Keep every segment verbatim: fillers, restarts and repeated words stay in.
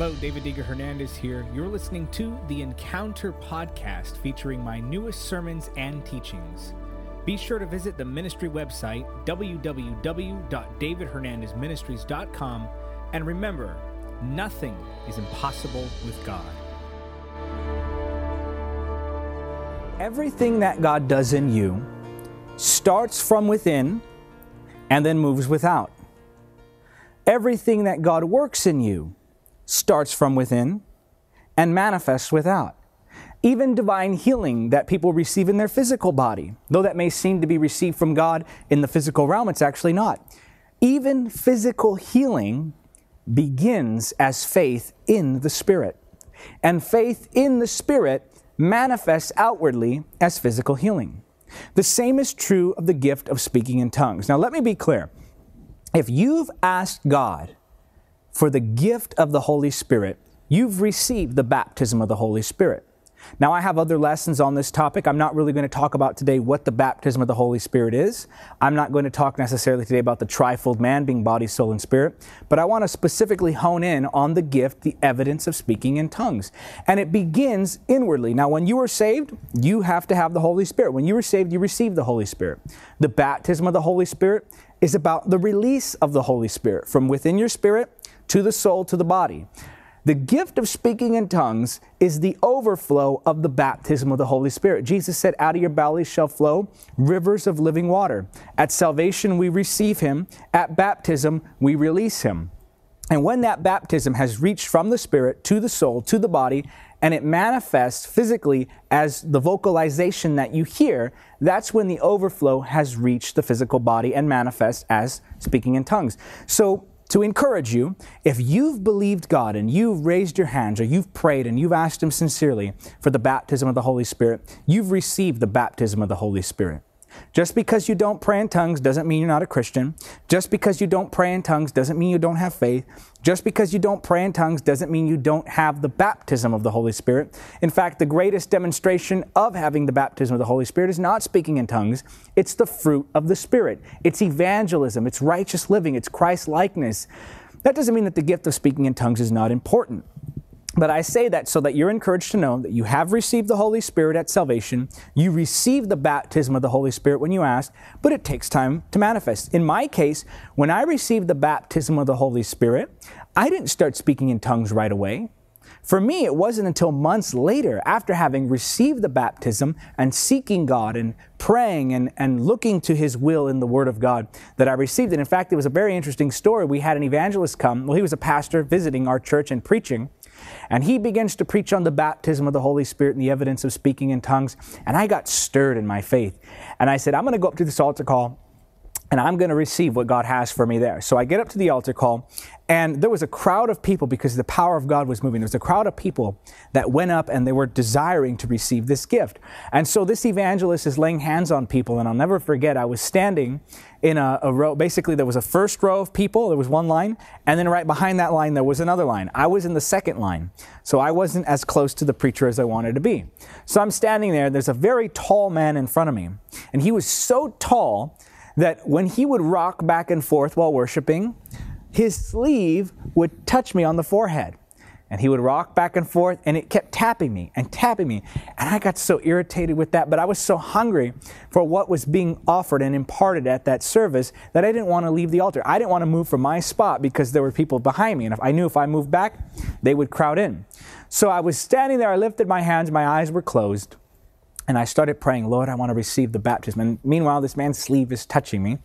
Hello, David Diga Hernandez here. You're listening to the Encounter Podcast featuring my newest sermons and teachings. Be sure to visit the ministry website, w w w dot david hernandez ministries dot com, and remember, nothing is impossible with God. Everything that God does in you starts from within and then moves without. Everything that God works in you starts from within and manifests without. Even divine healing that people receive in their physical body, though that may seem to be received from God in the physical realm, it's actually not. Even physical healing begins as faith in the Spirit. And faith in the Spirit manifests outwardly as physical healing. The same is true of the gift of speaking in tongues. Now let me be clear. If you've asked God for the gift of the Holy Spirit, you've received the baptism of the Holy Spirit. Now, I have other lessons on this topic. I'm not really going to talk about today what the baptism of the Holy Spirit is. I'm not going to talk necessarily today about the trifold man being body, soul, and spirit, but I want to specifically hone in on the gift, the evidence of speaking in tongues. And it begins inwardly. Now, when you are saved, you have to have the Holy Spirit. When you were saved, you received the Holy Spirit. The baptism of the Holy Spirit is about the release of the Holy Spirit from within your spirit to the soul, to the body. The gift of speaking in tongues is the overflow of the baptism of the Holy Spirit. Jesus said, out of your belly shall flow rivers of living water. At salvation, we receive Him. At baptism, we release Him. And when that baptism has reached from the Spirit to the soul, to the body, and it manifests physically as the vocalization that you hear, that's when the overflow has reached the physical body and manifests as speaking in tongues. So, to encourage you, if you've believed God and you've raised your hands or you've prayed and you've asked Him sincerely for the baptism of the Holy Spirit, you've received the baptism of the Holy Spirit. Just because you don't pray in tongues doesn't mean you're not a Christian. Just because you don't pray in tongues doesn't mean you don't have faith. Just because you don't pray in tongues doesn't mean you don't have the baptism of the Holy Spirit. In fact, the greatest demonstration of having the baptism of the Holy Spirit is not speaking in tongues. It's the fruit of the Spirit. It's evangelism. It's righteous living. It's Christ-likeness. That doesn't mean that the gift of speaking in tongues is not important. But I say that so that you're encouraged to know that you have received the Holy Spirit at salvation. You receive the baptism of the Holy Spirit when you ask, but it takes time to manifest. In my case, when I received the baptism of the Holy Spirit, I didn't start speaking in tongues right away. For me, it wasn't until months later, after having received the baptism and seeking God and praying and, and looking to His will in the Word of God, that I received it. In fact, it was a very interesting story. We had an evangelist come. Well, he was a pastor visiting our church and preaching. And he begins to preach on the baptism of the Holy Spirit and the evidence of speaking in tongues. And I got stirred in my faith. And I said, I'm going to go up to this altar call and I'm going to receive what God has for me there. So I get up to the altar call, and there was a crowd of people because the power of God was moving. There was a crowd of people that went up and they were desiring to receive this gift. And so this evangelist is laying hands on people, and I'll never forget, I was standing in a, a row. Basically, there was a first row of people. There was one line, and then right behind that line, there was another line. I was in the second line, so I wasn't as close to the preacher as I wanted to be. So I'm standing there. There's a very tall man in front of me, and he was so tall that when he would rock back and forth while worshiping, his sleeve would touch me on the forehead. And he would rock back and forth, and it kept tapping me and tapping me. And I got so irritated with that, but I was so hungry for what was being offered and imparted at that service that I didn't want to leave the altar. I didn't want to move from my spot because there were people behind me. And if I knew if I moved back, they would crowd in. So I was standing there, I lifted my hands, my eyes were closed. And I started praying, Lord, I want to receive the baptism. And meanwhile, this man's sleeve is touching me.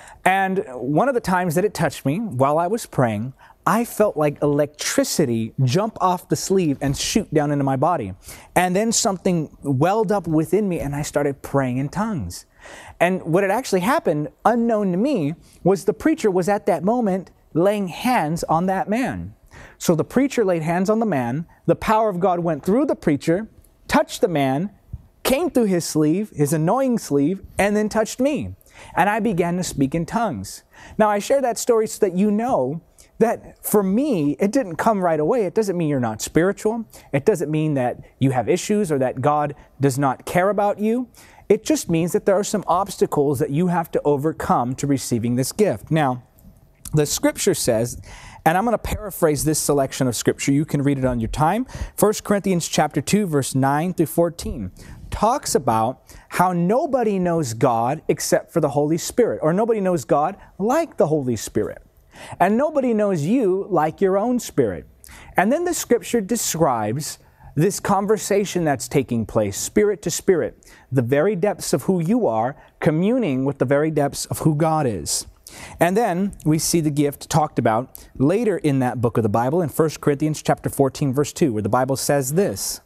And one of the times that it touched me, while I was praying, I felt like electricity jump off the sleeve and shoot down into my body. And then something welled up within me, and I started praying in tongues. And what had actually happened, unknown to me, was the preacher was at that moment laying hands on that man. So the preacher laid hands on the man. The power of God went through the preacher, touched the man, came through his sleeve, his annoying sleeve, and then touched me. And I began to speak in tongues. Now, I share that story so that you know that for me, it didn't come right away. It doesn't mean you're not spiritual. It doesn't mean that you have issues or that God does not care about you. It just means that there are some obstacles that you have to overcome to receiving this gift. Now, The scripture says, and I'm going to paraphrase this selection of scripture. You can read it on your time. First Corinthians chapter two, verse nine through fourteen talks about how nobody knows God except for the Holy Spirit, or nobody knows God like the Holy Spirit. And nobody knows you like your own spirit. And then the scripture describes this conversation that's taking place, spirit to spirit, the very depths of who you are, communing with the very depths of who God is. And then we see the gift talked about later in that book of the Bible in First Corinthians chapter fourteen, verse two, where the Bible says this,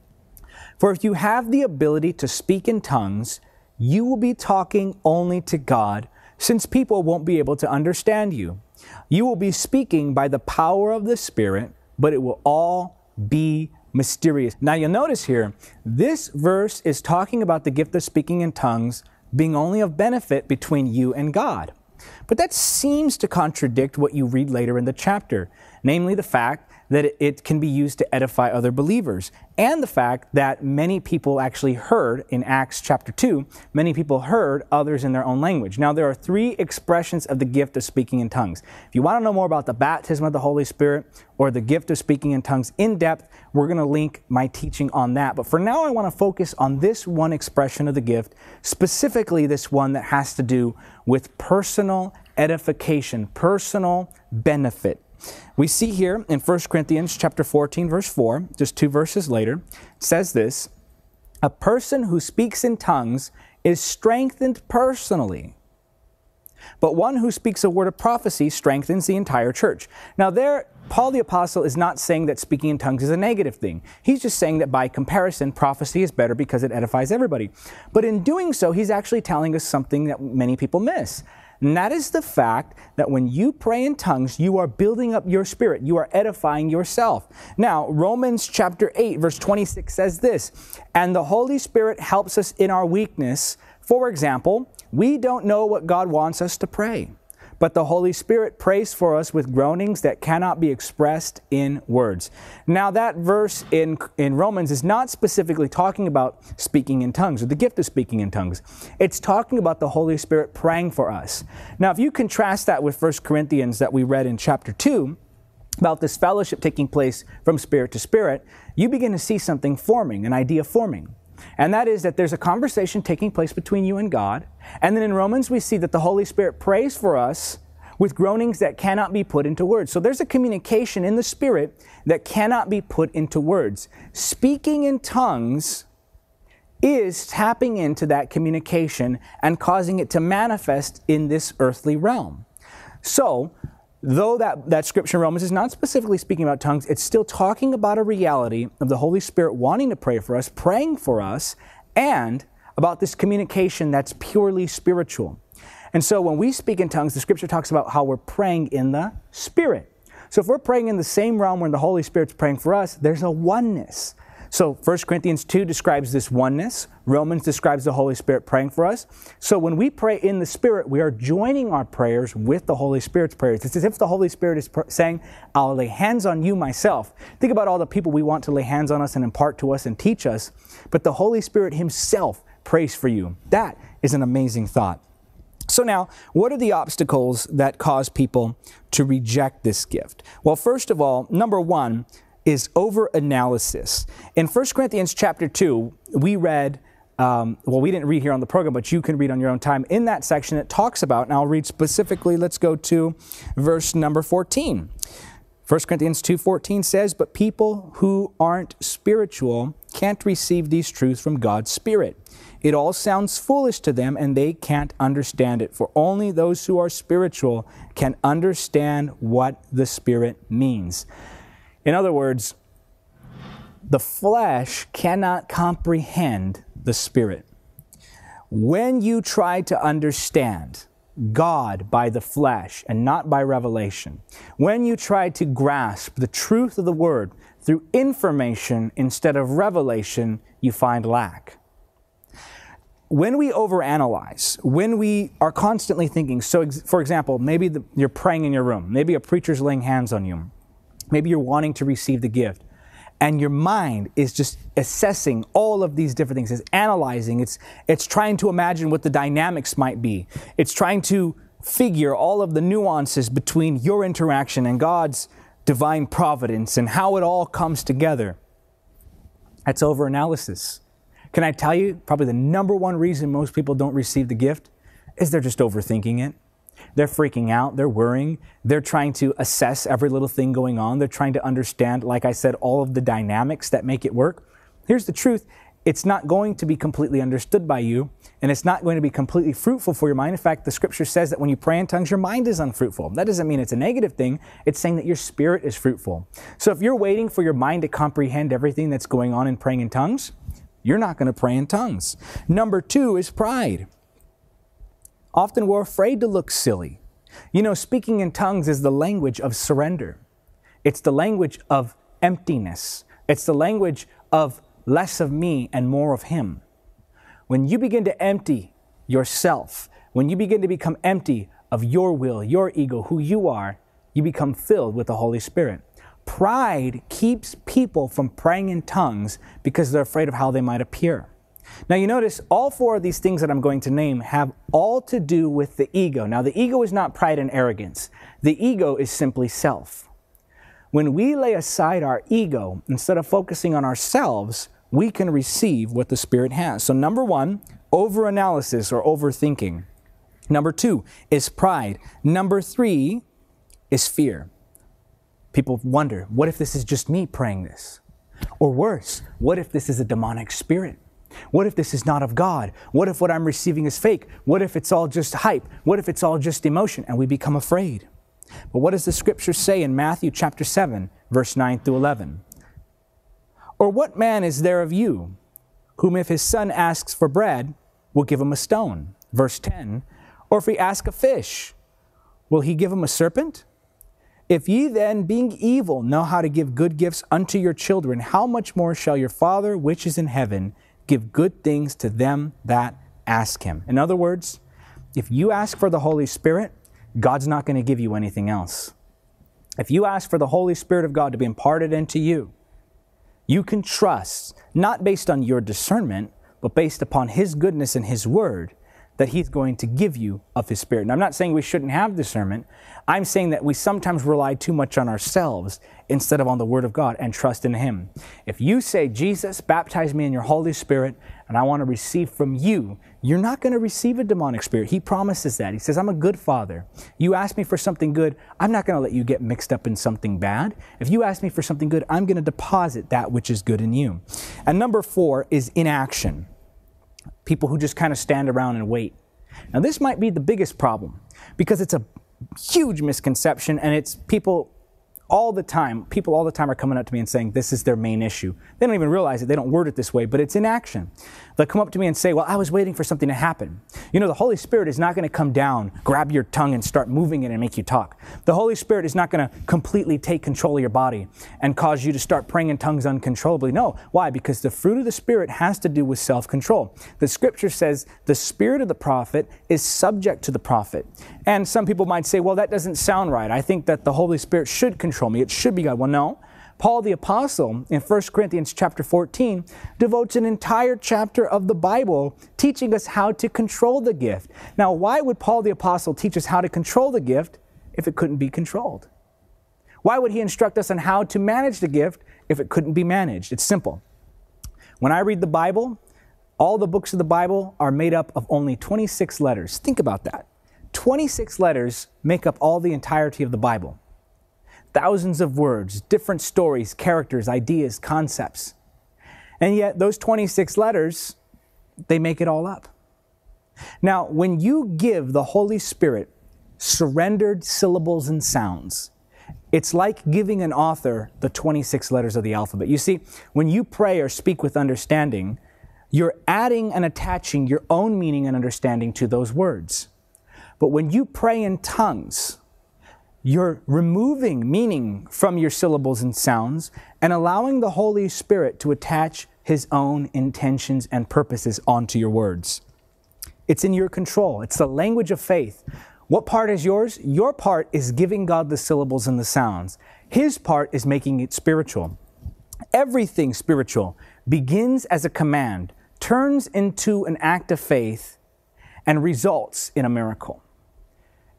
"For if you have the ability to speak in tongues, you will be talking only to God, since people won't be able to understand you. You will be speaking by the power of the Spirit, but it will all be mysterious." Now you'll notice here, this verse is talking about the gift of speaking in tongues being only of benefit between you and God. But that seems to contradict what you read later in the chapter, namely the fact that it can be used to edify other believers, and the fact that many people actually heard, in Acts chapter two, many people heard others in their own language. Now, there are three expressions of the gift of speaking in tongues. If you want to know more about the baptism of the Holy Spirit or the gift of speaking in tongues in depth, we're going to link my teaching on that. But for now, I want to focus on this one expression of the gift, specifically this one that has to do with personal edification, personal benefit. We see here in First Corinthians chapter fourteen, verse four, just two verses later, it says this, "A person who speaks in tongues is strengthened personally, but one who speaks a word of prophecy strengthens the entire church." Now there, Paul the Apostle is not saying that speaking in tongues is a negative thing. He's just saying that by comparison, prophecy is better because it edifies everybody. But in doing so, he's actually telling us something that many people miss. And that is the fact that when you pray in tongues, you are building up your spirit. You are edifying yourself. Now, Romans chapter eight, verse twenty-six says this, "And the Holy Spirit helps us in our weakness. For example, we don't know what God wants us to pray, but the Holy Spirit prays for us with groanings that cannot be expressed in words." Now that verse in, in Romans is not specifically talking about speaking in tongues or the gift of speaking in tongues. It's talking about the Holy Spirit praying for us. Now if you contrast that with First Corinthians that we read in chapter two, about this fellowship taking place from spirit to spirit, you begin to see something forming, an idea forming. And that is that there's a conversation taking place between you and God. And then in Romans, we see that the Holy Spirit prays for us with groanings that cannot be put into words. So there's a communication in the Spirit that cannot be put into words. Speaking in tongues is tapping into that communication and causing it to manifest in this earthly realm. So, though that, that scripture in Romans is not specifically speaking about tongues, it's still talking about a reality of the Holy Spirit wanting to pray for us, praying for us, and about this communication that's purely spiritual. And so when we speak in tongues, the scripture talks about how we're praying in the Spirit. So if we're praying in the same realm where the Holy Spirit's praying for us, there's a oneness. So First Corinthians two describes this oneness. Romans describes the Holy Spirit praying for us. So when we pray in the Spirit, we are joining our prayers with the Holy Spirit's prayers. It's as if the Holy Spirit is pr- saying, "I'll lay hands on you myself." Think about all the people we want to lay hands on us and impart to us and teach us. But the Holy Spirit himself prays for you. That is an amazing thought. So now, what are the obstacles that cause people to reject this gift? Well, first of all, number one is over-analysis. In First Corinthians chapter two, we read, um, well, we didn't read here on the program, but you can read on your own time. In that section, it talks about, and I'll read specifically, let's go to verse number fourteen. First Corinthians two fourteen says, "But people who aren't spiritual can't receive these truths from God's Spirit. It all sounds foolish to them, and they can't understand it. For only those who are spiritual can understand what the Spirit means." In other words, the flesh cannot comprehend the Spirit. When you try to understand God by the flesh and not by revelation, when you try to grasp the truth of the Word through information instead of revelation, you find lack. When we overanalyze, when we are constantly thinking, so ex- for example, maybe the, you're praying in your room, maybe a preacher's laying hands on you, maybe you're wanting to receive the gift, and your mind is just assessing all of these different things. It's analyzing, it's, it's trying to imagine what the dynamics might be. It's trying to figure all of the nuances between your interaction and God's divine providence and how it all comes together, that's overanalysis. Can I tell you, probably the number one reason most people don't receive the gift is they're just overthinking it. They're freaking out. They're worrying. They're trying to assess every little thing going on. They're trying to understand, like I said, all of the dynamics that make it work. Here's the truth. It's not going to be completely understood by you, and it's not going to be completely fruitful for your mind. In fact, the scripture says that when you pray in tongues, your mind is unfruitful. That doesn't mean it's a negative thing. It's saying that your spirit is fruitful. So if you're waiting for your mind to comprehend everything that's going on in praying in tongues, you're not going to pray in tongues. Number two is pride. Often we're afraid to look silly. You know, speaking in tongues is the language of surrender. It's the language of emptiness. It's the language of less of me and more of Him. When you begin to empty yourself, when you begin to become empty of your will, your ego, who you are, you become filled with the Holy Spirit. Pride keeps people from praying in tongues because they're afraid of how they might appear. Now you notice all four of these things that I'm going to name have all to do with the ego. Now the ego is not pride and arrogance. The ego is simply self. When we lay aside our ego, instead of focusing on ourselves, we can receive what the Spirit has. So number one, overanalysis or overthinking. Number two is pride. Number three is fear. People wonder, what if this is just me praying this? Or worse, what if this is a demonic spirit? What if this is not of God? What if what I'm receiving is fake? What if it's all just hype? What if it's all just emotion? And we become afraid. But what does the scripture say in Matthew chapter seven, verse nine through eleven? Or what man is there of you, whom if his son asks for bread, will give him a stone? Verse ten. Or if he ask a fish, will he give him a serpent? If ye then, being evil, know how to give good gifts unto your children, how much more shall your Father which is in heaven give good things to them that ask Him? In other words, if you ask for the Holy Spirit, God's not going to give you anything else. If you ask for the Holy Spirit of God to be imparted into you, you can trust, not based on your discernment, but based upon His goodness and His Word, that He's going to give you of His Spirit. Now, I'm not saying we shouldn't have discernment. I'm saying that we sometimes rely too much on ourselves instead of on the Word of God and trust in Him. If you say, Jesus, baptize me in your Holy Spirit, and I want to receive from you, you're not going to receive a demonic spirit. He promises that. He says, I'm a good Father. You ask me for something good, I'm not going to let you get mixed up in something bad. If you ask me for something good, I'm going to deposit that which is good in you. And number four is inaction. People who just kind of stand around and wait. Now this might be the biggest problem because it's a huge misconception, and it's people all the time, people all the time are coming up to me and saying this is their main issue. They don't even realize it. They don't word it this way, but it's inaction. They'll come up to me and say, well, I was waiting for something to happen. You know, the Holy Spirit is not going to come down, grab your tongue and start moving it and make you talk. The Holy Spirit is not going to completely take control of your body and cause you to start praying in tongues uncontrollably. No. Why? Because the fruit of the Spirit has to do with self-control. The scripture says the spirit of the prophet is subject to the prophet. And some people might say, well, that doesn't sound right. I think that the Holy Spirit should control me. It should be God. Well, no. Paul the Apostle in First Corinthians chapter fourteen devotes an entire chapter of the Bible teaching us how to control the gift. Now, why would Paul the Apostle teach us how to control the gift if it couldn't be controlled? Why would he instruct us on how to manage the gift if it couldn't be managed? It's simple. When I read the Bible, all the books of the Bible are made up of only twenty-six letters. Think about that. twenty-six letters make up all the entirety of the Bible. Thousands of words, different stories, characters, ideas, concepts. And yet those twenty-six letters, they make it all up. Now, when you give the Holy Spirit surrendered syllables and sounds, it's like giving an author the twenty-six letters of the alphabet. You see, when you pray or speak with understanding, you're adding and attaching your own meaning and understanding to those words. But when you pray in tongues, you're removing meaning from your syllables and sounds and allowing the Holy Spirit to attach His own intentions and purposes onto your words. It's in your control. It's the language of faith. What part is yours? Your part is giving God the syllables and the sounds. His part is making it spiritual. Everything spiritual begins as a command, turns into an act of faith, and results in a miracle.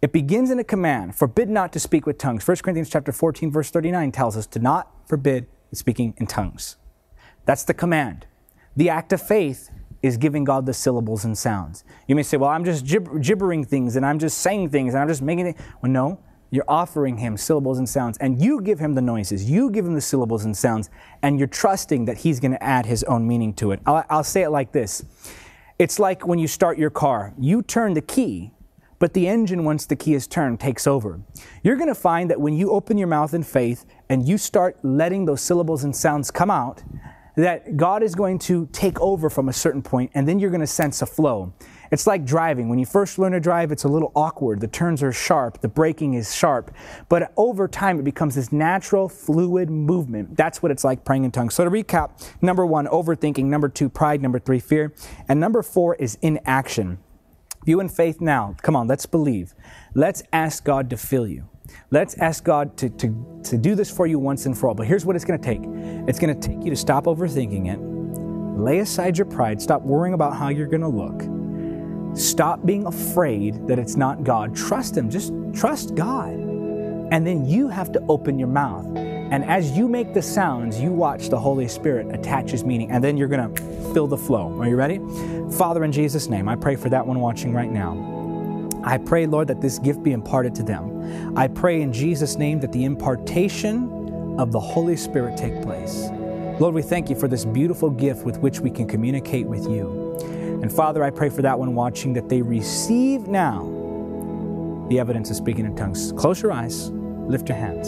It begins in a command, forbid not to speak with tongues. First Corinthians chapter fourteen, verse thirty-nine tells us to not forbid speaking in tongues. That's the command. The act of faith is giving God the syllables and sounds. You may say, well, I'm just gib- gibbering things and I'm just saying things and I'm just making it. Well, no, you're offering him syllables and sounds, and you give him the noises. You give him the syllables and sounds, and you're trusting that he's going to add his own meaning to it. I'll, I'll say it like this. It's like when you start your car. You turn the key, but the engine, once the key is turned, takes over. You're going to find that when you open your mouth in faith and you start letting those syllables and sounds come out, that God is going to take over from a certain point, and then you're going to sense a flow. It's like driving. When you first learn to drive, it's a little awkward. The turns are sharp. The braking is sharp. But over time, it becomes this natural, fluid movement. That's what it's like praying in tongues. So to recap, number one, overthinking. Number two, pride. Number three, fear. And number four is inaction. You in faith now. Come on, let's believe. Let's ask God to fill you. Let's ask God to, to, to do this for you once and for all. But here's what it's going to take. It's going to take you to stop overthinking it. Lay aside your pride. Stop worrying about how you're going to look. Stop being afraid that it's not God. Trust Him. Just trust God. And then you have to open your mouth. And as you make the sounds, you watch the Holy Spirit attach His meaning. And then you're going to feel the flow. Are you ready? Father, in Jesus' name, I pray for that one watching right now. I pray, Lord, that this gift be imparted to them. I pray in Jesus' name that the impartation of the Holy Spirit take place. Lord, we thank you for this beautiful gift with which we can communicate with you. And Father, I pray for that one watching that they receive now the evidence of speaking in tongues. Close your eyes, lift your hands.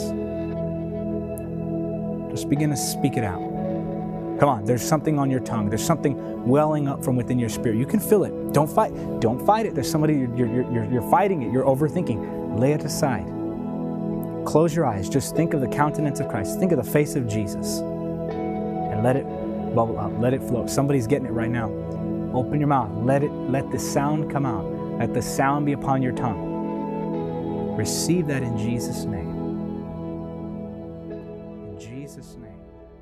Just begin to speak it out. Come on, there's something on your tongue. There's something welling up from within your spirit. You can feel it. Don't fight. Don't fight it. There's somebody, you're, you're, you're, you're fighting it. You're overthinking. Lay it aside. Close your eyes. Just think of the countenance of Christ. Think of the face of Jesus. And let it bubble up. Let it flow. Somebody's getting it right now. Open your mouth. Let it. Let the sound come out. Let the sound be upon your tongue. Receive that in Jesus' name. In Jesus' name.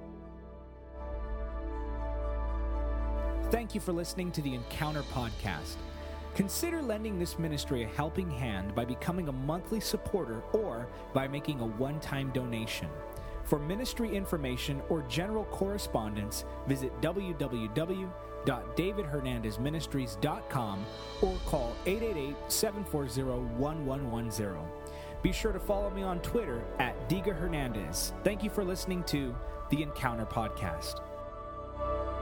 Thank you for listening to the Encounter Podcast. Consider lending this ministry a helping hand by becoming a monthly supporter or by making a one-time donation. For ministry information or general correspondence, visit w w w dot david hernandez ministries dot com or call eight eight eight, seven four zero, one one one zero. Be sure to follow me on Twitter at Diga Hernandez. Thank you for listening to the Encounter Podcast.